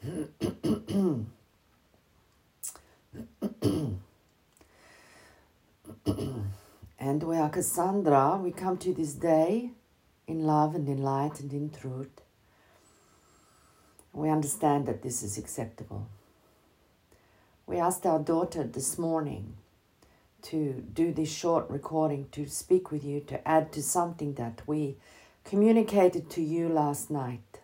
And we are Cassandra. We come to this day in love and in light and in truth. We understand that this is acceptable. We asked our daughter this morning to do this short recording, to speak with you, to add to something that we communicated to you last night.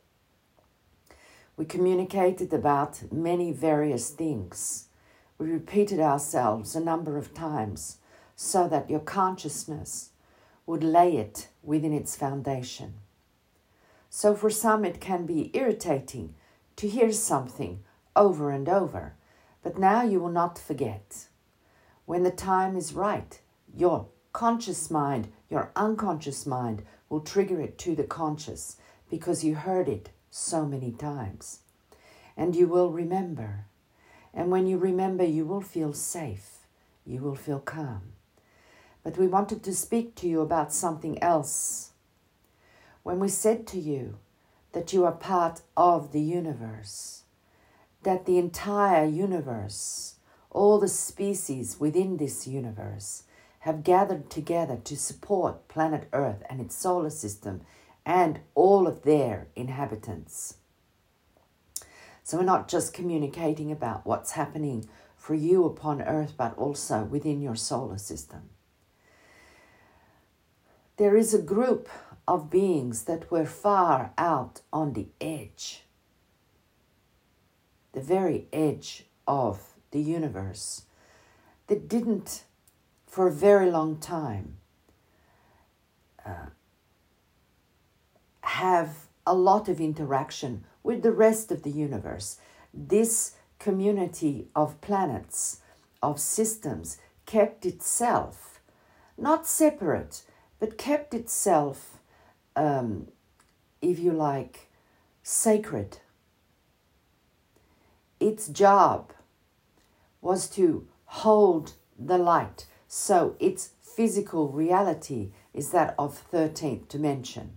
We communicated about many various things. We repeated ourselves a number of times so that your consciousness would lay it within its foundation. So for some it can be irritating to hear something over and over, but now you will not forget. When the time is right, your conscious mind, your unconscious mind will trigger it to the conscious because you heard it so many times. And you will remember. And when you remember, you will feel safe. You will feel calm. But we wanted to speak to you about something else. When we said to you that you are part of the universe, that the entire universe, all the species within this universe have gathered together to support planet Earth and its solar system and all of their inhabitants. So we're not just communicating about what's happening for you upon Earth, but also within your solar system. There is a group of beings that were far out on the edge, the very edge of the universe, that didn't, for a very long time, have a lot of interaction with the rest of the universe. This community of planets, of systems, kept itself, not separate, but kept itself, if you like, sacred. Its job was to hold the light. So its physical reality is that of 13th dimension.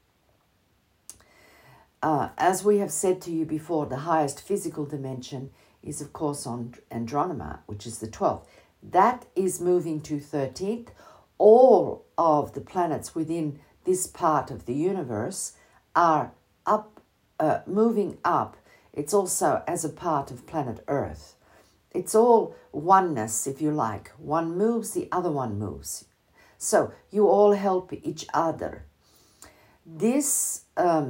As we have said to you before, the highest physical dimension is, of course, on Andromeda, which is the 12th. That is moving to 13th. All of the planets within this part of the universe are up, moving up. It's also as a part of planet Earth. It's all oneness, if you like. One moves, the other one moves. So you all help each other. This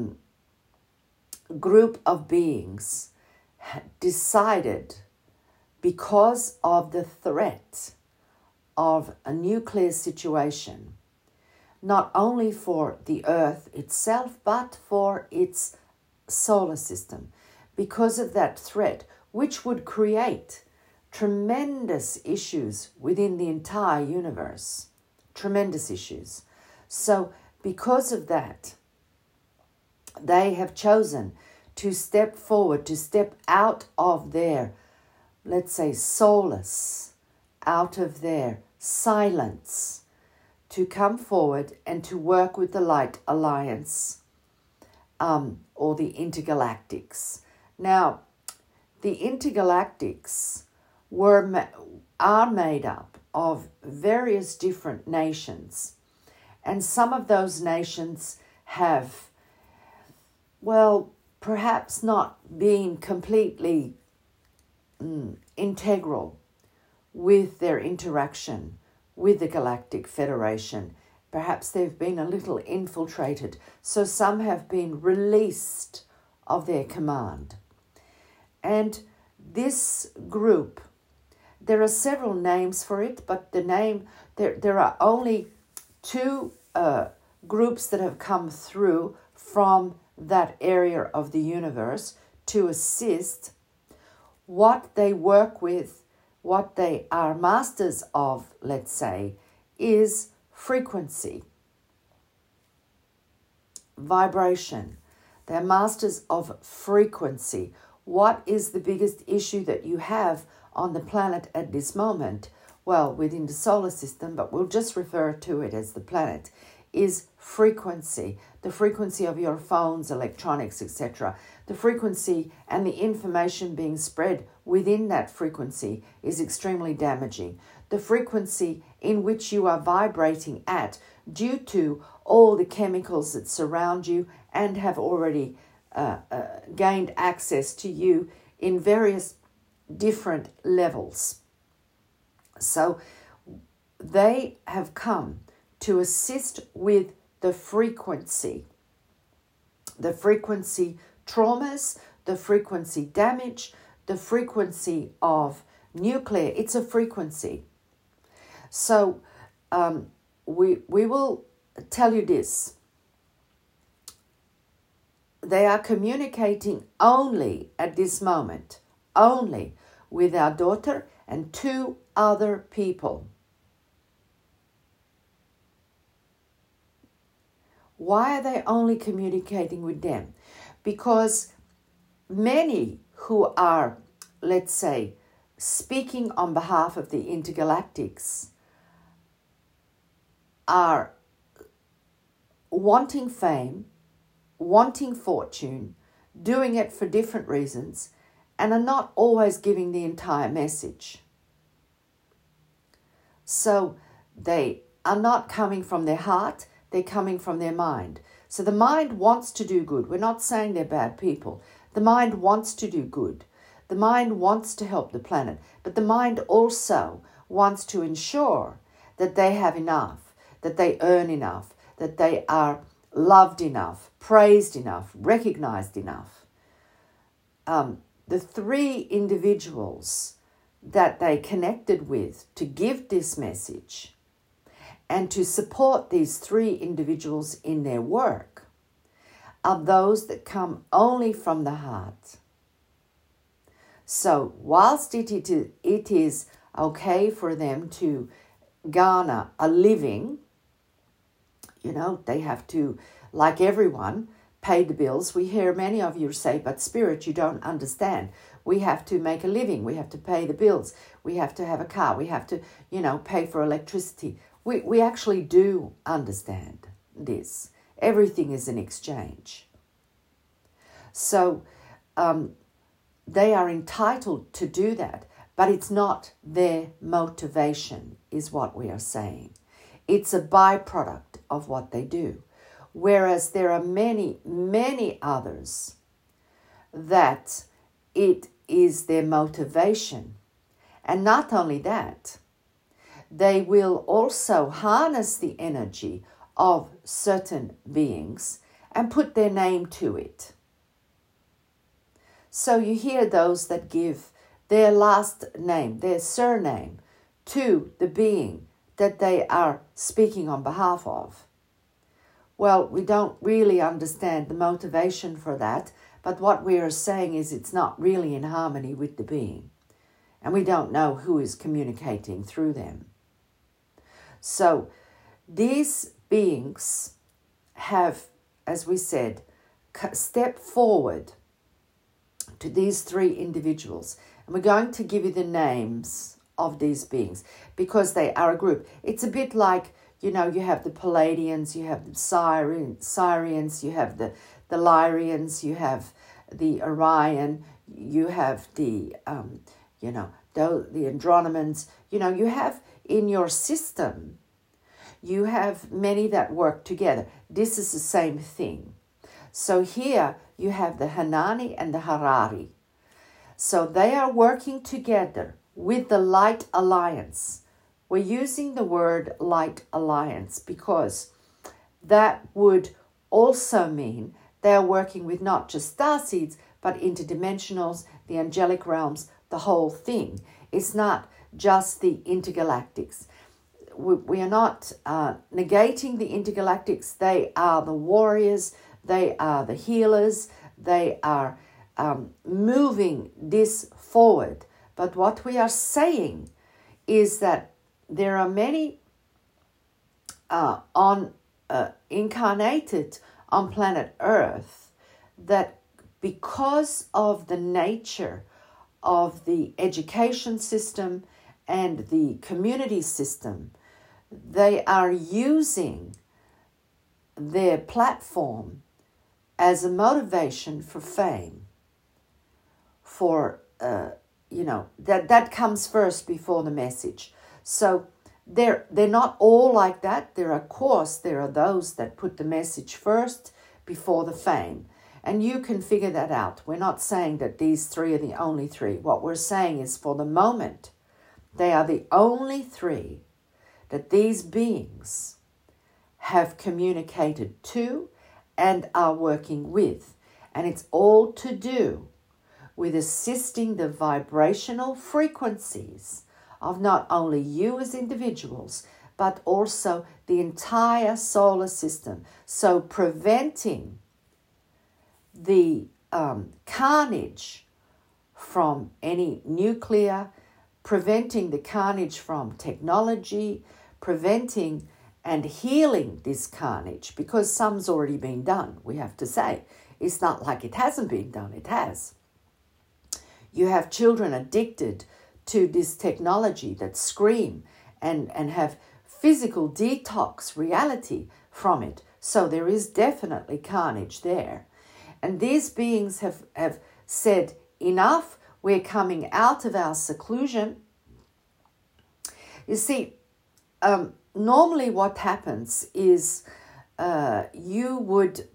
group of beings decided, because of the threat of a nuclear situation, not only for the Earth itself, but for its solar system, because of that threat, which would create tremendous issues within the entire universe. Tremendous issues. So because of that, they have chosen to step forward, to step out of their, let's say, solace, out of their silence, to come forward and to work with the Light Alliance, or the Intergalactics. Now, the Intergalactics are made up of various different nations, and some of those nations have, well, perhaps not been completely integral with their interaction with the Galactic Federation. Perhaps they've been a little infiltrated, so some have been released of their command. And this group, there are several names for it, but there are only two groups that have come through from that area of the universe to assist. What they work with, what they are masters of, let's say, is frequency, vibration. They're masters of frequency. What is the biggest issue that you have on the planet at this moment? Well, within the solar system, but we'll just refer to it as the planet, is frequency, the frequency of your phones, electronics, etc. The frequency and the information being spread within that frequency is extremely damaging. The frequency in which you are vibrating at, due to all the chemicals that surround you and have already gained access to you in various different levels. So they have come to assist with the frequency traumas, the frequency damage, the frequency of nuclear. It's a frequency. So we will tell you this. They are communicating only at this moment, only with our daughter and 2 other people. Why are they only communicating with them? Because many who are, let's say, speaking on behalf of the intergalactics are wanting fame, wanting fortune, doing it for different reasons, and are not always giving the entire message. So they are not coming from their heart, they're coming from their mind. So the mind wants to do good. We're not saying they're bad people. The mind wants to do good. The mind wants to help the planet. But the mind also wants to ensure that they have enough, that they earn enough, that they are loved enough, praised enough, recognized enough. The 3 individuals that they connected with to give this message and to support these 3 individuals in their work are those that come only from the heart. So whilst it is okay for them to garner a living, they have to, like everyone, pay the bills. We hear many of you say, but Spirit, you don't understand. We have to make a living. We have to pay the bills. We have to have a car. We have to, pay for electricity. We actually do understand this. Everything is an exchange. So they are entitled to do that, but it's not their motivation, is what we are saying. It's a byproduct of what they do. Whereas there are many, many others that it is their motivation. And not only that, they will also harness the energy of certain beings and put their name to it. So you hear those that give their last name, their surname, to the being that they are speaking on behalf of. Well, we don't really understand the motivation for that, but what we are saying is it's not really in harmony with the being. And we don't know who is communicating through them. So these beings have, as we said, stepped forward to these 3 individuals. And we're going to give you the names of these beings because they are a group. It's a bit like, you have the Palladians, you have the Sirians, you have the Lyrians, you have the Orion, you have the Andromedans. You have in your system, you have many that work together. This is the same thing. So here you have the Hanani and the Harari. So they are working together with the Light Alliance. We're using the word Light Alliance because that would also mean they are working with not just starseeds, but interdimensionals, the angelic realms, the whole thing. It's not just the intergalactics. We are not negating the intergalactics. They are the warriors. They are the healers. They are moving this forward. But what we are saying is that there are many incarnated on planet Earth that, because of the nature of the education system and the community system, they are using their platform as a motivation for fame, for, that comes first before the message. So they're not all like that. There are those that put the message first before the fame. And you can figure that out. We're not saying that these three are the only three. What we're saying is for the moment, they are the only three that these beings have communicated to and are working with. And it's all to do with assisting the vibrational frequencies of not only you as individuals, but also the entire solar system. So preventing the carnage from any nuclear, preventing the carnage from technology, preventing and healing this carnage, because some's already been done, we have to say. It's not like it hasn't been done, it has. You have children addicted to this technology that scream and have physical detox reality from it. So there is definitely carnage there. And these beings have said, enough, we're coming out of our seclusion. You see, normally what happens is you would,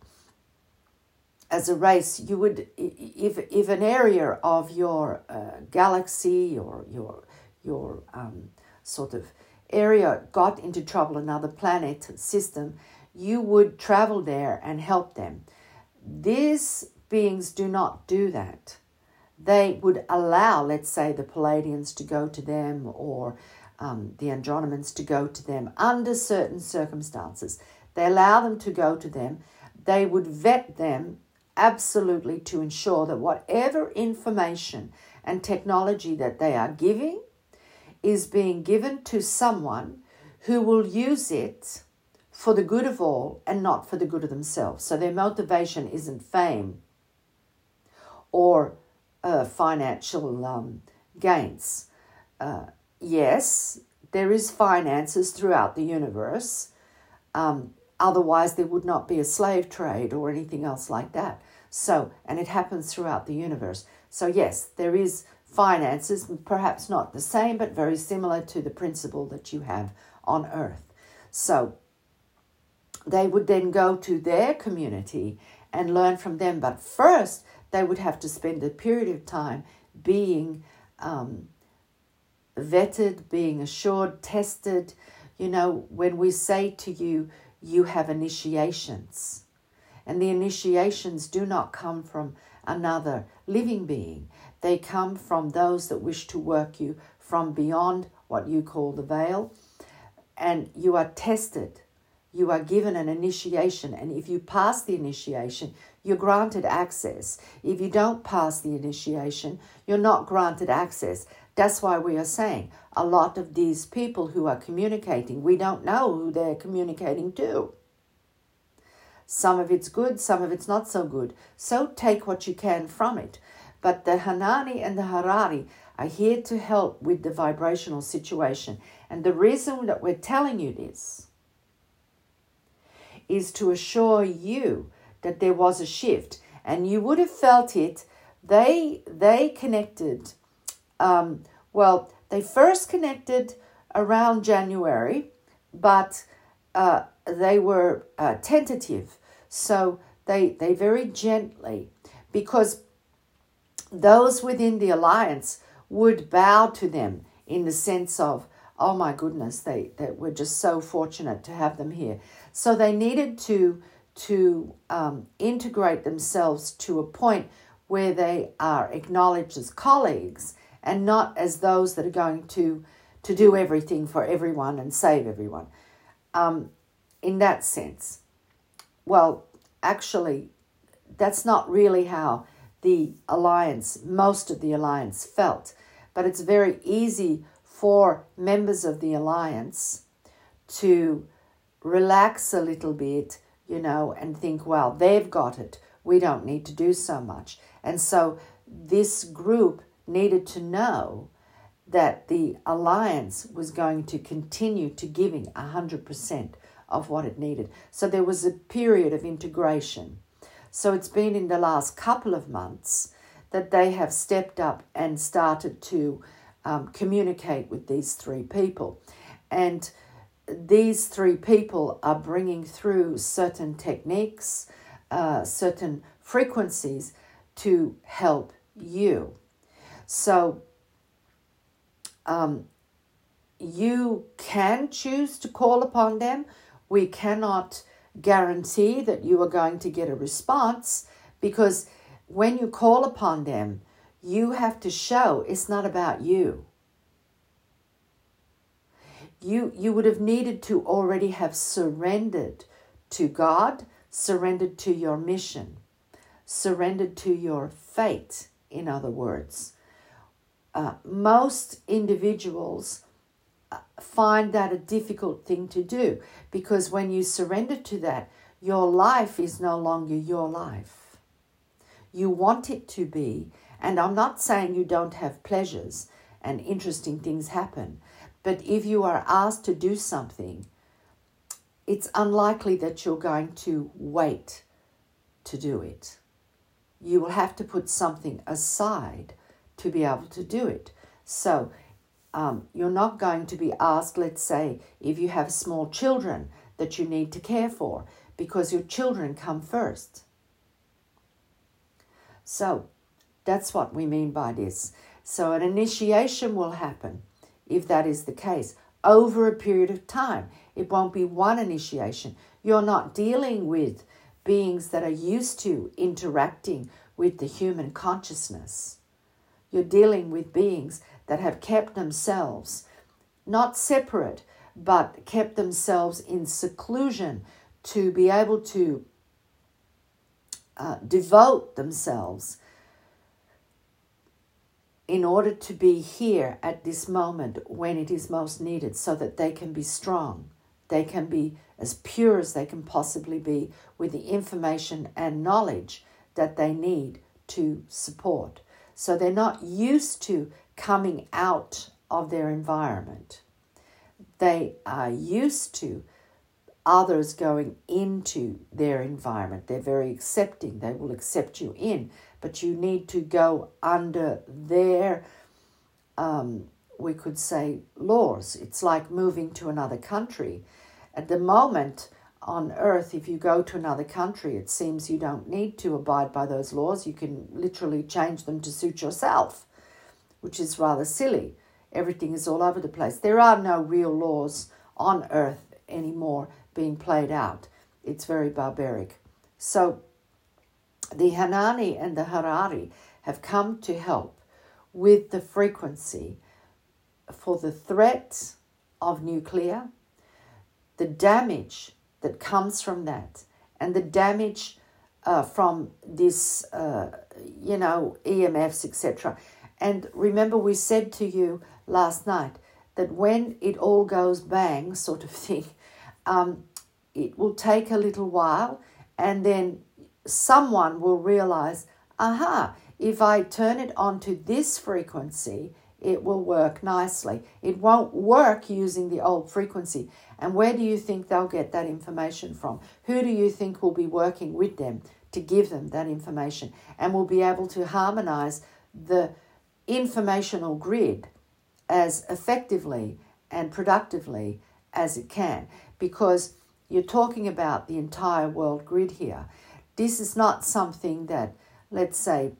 as a race, you would, if an area of your galaxy or your sort of area got into trouble, another planet system, you would travel there and help them. These beings do not do that. They would allow, let's say, the Pleiadians to go to them, or the Andromedans to go to them under certain circumstances. They allow them to go to them. They would vet them absolutely to ensure that whatever information and technology that they are giving is being given to someone who will use it for the good of all and not for the good of themselves. So their motivation isn't fame or financial gains. Yes, there is finances throughout the universe. Otherwise, there would not be a slave trade or anything else like that. So, and it happens throughout the universe. So yes, there is finances, perhaps not the same, but very similar to the principle that you have on Earth. So they would then go to their community and learn from them. But first, they would have to spend a period of time being vetted, being assured, tested. You know, when we say to you, you have initiations. And the initiations do not come from another living being. They come from those that wish to work you from beyond what you call the veil. And you are tested. You are given an initiation. And if you pass the initiation, you're granted access. If you don't pass the initiation, you're not granted access. That's why we are saying a lot of these people who are communicating, we don't know who they're communicating to. Some of it's good, some of it's not so good. So take what you can from it. But the Hanani and the Harari are here to help with the vibrational situation. And the reason that we're telling you this is to assure you that there was a shift. And you would have felt it. They connected, they first connected around January, but they were tentative. So they very gently, because those within the alliance would bow to them in the sense of, oh my goodness, they were just so fortunate to have them here. So they needed to integrate themselves to a point where they are acknowledged as colleagues and not as those that are going to do everything for everyone and save everyone. In that sense, well, actually, that's not really how the alliance, most of the alliance felt. But it's very easy for members of the alliance to relax a little bit, and think, well, they've got it. We don't need to do so much. And so this group needed to know that the alliance was going to continue to giving 100% of what it needed. So there was a period of integration. So it's been in the last couple of months that they have stepped up and started to communicate with these three people. And these three people are bringing through certain techniques, certain frequencies to help you. So you can choose to call upon them. We cannot guarantee that you are going to get a response, because when you call upon them, you have to show it's not about you. You would have needed to already have surrendered to God, surrendered to your mission, surrendered to your fate, in other words. Most individuals find that a difficult thing to do, because when you surrender to that, your life is no longer your life. You want it to be, and I'm not saying you don't have pleasures and interesting things happen, but if you are asked to do something, it's unlikely that you're going to wait to do it. You will have to put something aside to be able to do it. So you're not going to be asked, let's say, if you have small children that you need to care for, because your children come first. So that's what we mean by this. So an initiation will happen, if that is the case, over a period of time. It won't be one initiation. You're not dealing with beings that are used to interacting with the human consciousness. You're dealing with beings that have kept themselves not separate, but kept themselves in seclusion to be able to devote themselves in order to be here at this moment when it is most needed, so that they can be strong. They can be as pure as they can possibly be with the information and knowledge that they need to support. So they're not used to coming out of their environment. They are used to others going into their environment. They're very accepting. They will accept you in, but you need to go under their, we could say, laws. It's like moving to another country. At the moment on earth, if you go to another country, it seems you don't need to abide by those laws. You can literally change them to suit yourself, which is rather silly. Everything is all over the place. There are no real laws on earth anymore being played out. It's very barbaric. So the Hanani and the Harari have come to help with the frequency for the threat of nuclear, the damage that comes from that, and the damage from this, EMFs, etc. And remember, we said to you last night that when it all goes bang, sort of thing, it will take a little while, and then someone will realize, if I turn it onto this frequency, it will work nicely. It won't work using the old frequency. And where do you think they'll get that information from? Who do you think will be working with them to give them that information, and will be able to harmonize the informational grid as effectively and productively as it can? Because you're talking about the entire world grid here. This is not something that, let's say,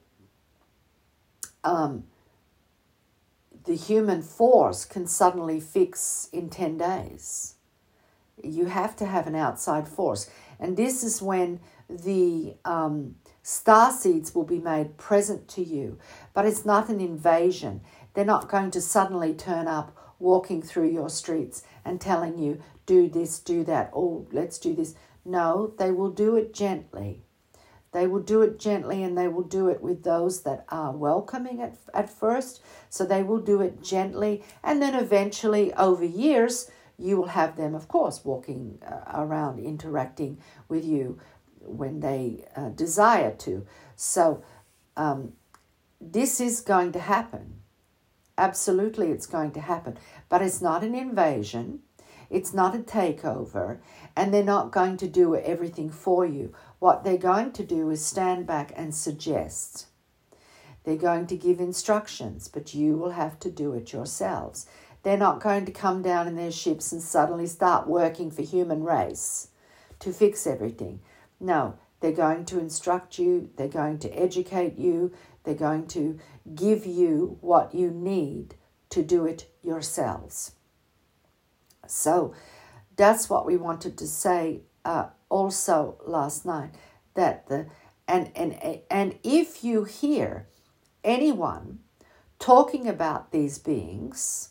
the human force can suddenly fix in 10 days. You have to have an outside force. And this is when the star seeds will be made present to you. But it's not an invasion. They're not going to suddenly turn up walking through your streets and telling you, do this, do that, oh, let's do this. No, they will do it gently. They will do it gently, and they will do it with those that are welcoming at first. So they will do it gently, and then eventually over years, you will have them, of course, walking around, interacting with you when they desire to. So this is going to happen. Absolutely, it's going to happen. But it's not an invasion. It's not a takeover, and they're not going to do everything for you. What they're going to do is stand back and suggest. They're going to give instructions, but you will have to do it yourselves. They're not going to come down in their ships and suddenly start working for human race to fix everything. No, they're going to instruct you, they're going to educate you, they're going to give you what you need to do it yourselves. So that's what we wanted to say also last night. That and if you hear anyone talking about these beings,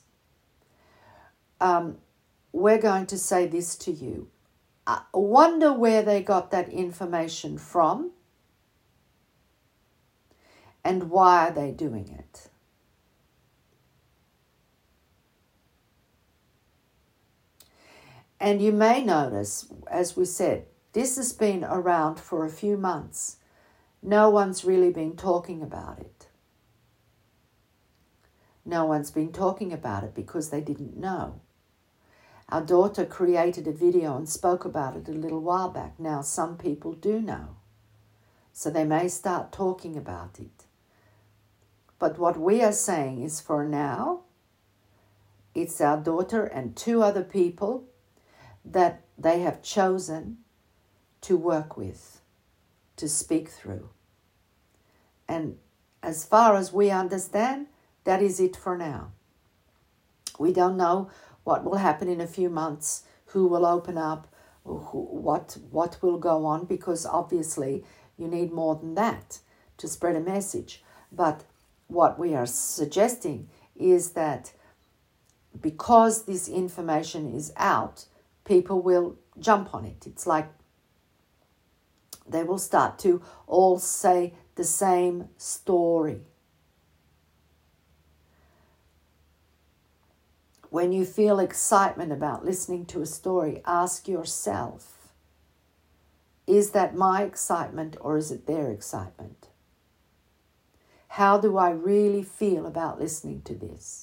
we're going to say this to you. Wonder where they got that information from and why are they doing it. And you may notice, as we said, this has been around for a few months. No one's really been talking about it. No one's been talking about it because they didn't know. Our daughter created a video and spoke about it a little while back. Now some people do know. So they may start talking about it. But what we are saying is, for now, it's our daughter and 2 other people that they have chosen to work with, to speak through. And as far as we understand, that is it for now. We don't know what will happen in a few months, who will open up, what will go on, because obviously you need more than that to spread a message. But what we are suggesting is that because this information is out, people will jump on it. It's like they will start to all say the same story. When you feel excitement about listening to a story, ask yourself, is that my excitement or is it their excitement? How do I really feel about listening to this?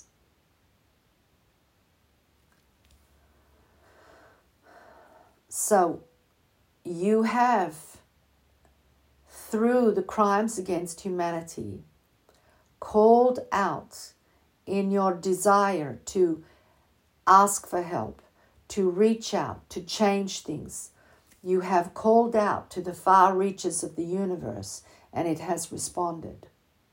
So you have, through the crimes against humanity, called out in your desire to ask for help, to reach out, to change things. You have called out to the far reaches of the universe, and it has responded.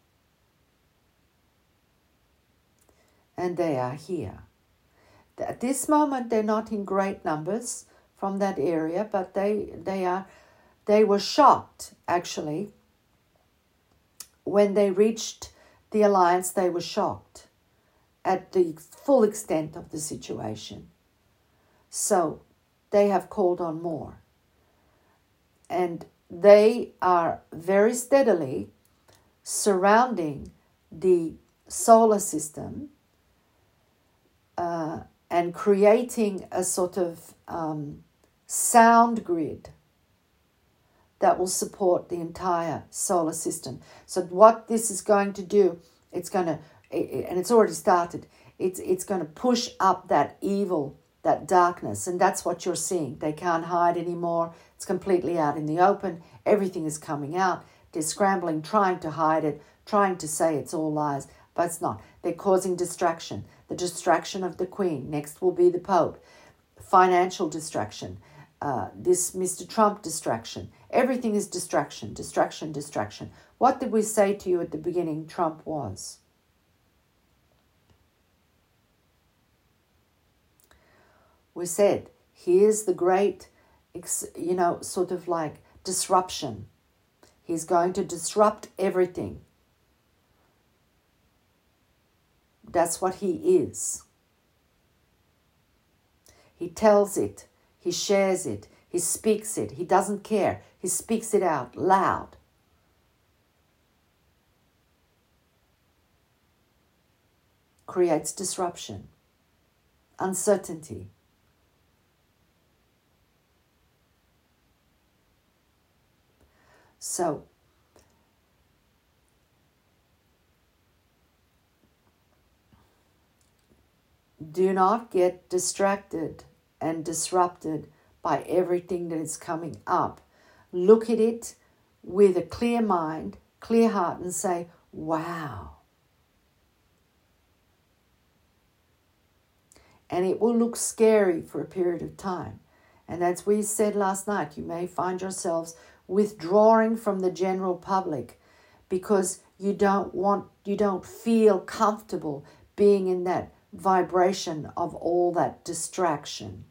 And they are here. At this moment, they're not in great numbers from that area, but they were shocked, actually. When they reached the Alliance, they were shocked at the full extent of the situation. So they have called on more. And they are very steadily surrounding the solar system and creating a sort of sound grid that will support the entire solar system. So what this is going to do, it's going to, and it's already started, it's going to push up that evil, that darkness, and that's what you're seeing. They can't hide anymore. It's completely out in the open. Everything is coming out. They're scrambling, trying to hide it, trying to say it's all lies, but it's not. They're causing distraction. The distraction of the Queen. Next will be the Pope. Financial distraction. This Mr. Trump distraction. Everything is distraction, distraction, distraction. What did we say to you at the beginning Trump was? We said, here's the great, sort of like disruption. He's going to disrupt everything. That's what he is. He tells it. He shares it. He speaks it. He doesn't care. He speaks it out loud. Creates disruption, uncertainty. So, do not get distracted and disrupted by everything that is coming up. Look at it with a clear mind, clear heart, and say, wow. And it will look scary for a period of time. And as we said last night, you may find yourselves withdrawing from the general public because you don't feel comfortable being in that vibration of all that distraction.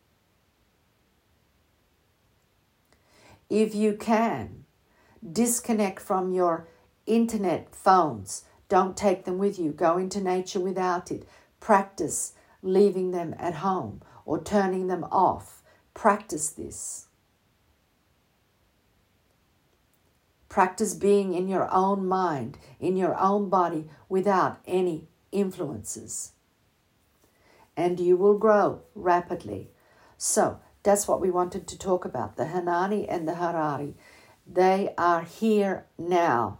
If you can, disconnect from your internet phones. Don't take them with you. Go into nature without it. Practice leaving them at home or turning them off. Practice this. Practice being in your own mind, in your own body, without any influences. And you will grow rapidly. So, that's what we wanted to talk about. The Hanani and the Harari. They are here now.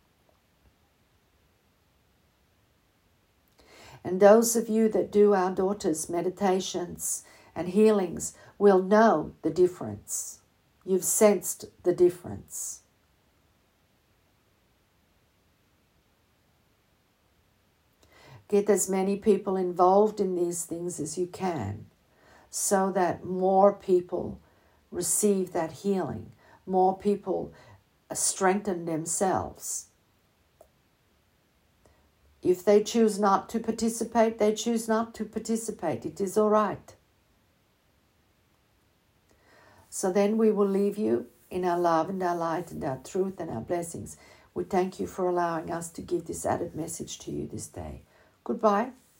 And those of you that do our daughters' meditations and healings will know the difference. You've sensed the difference. Get as many people involved in these things as you can so that more people receive that healing. More people strengthen themselves. If they choose not to participate, they choose not to participate. It is all right. So then we will leave you in our love and our light and our truth and our blessings. We thank you for allowing us to give this added message to you this day. Goodbye.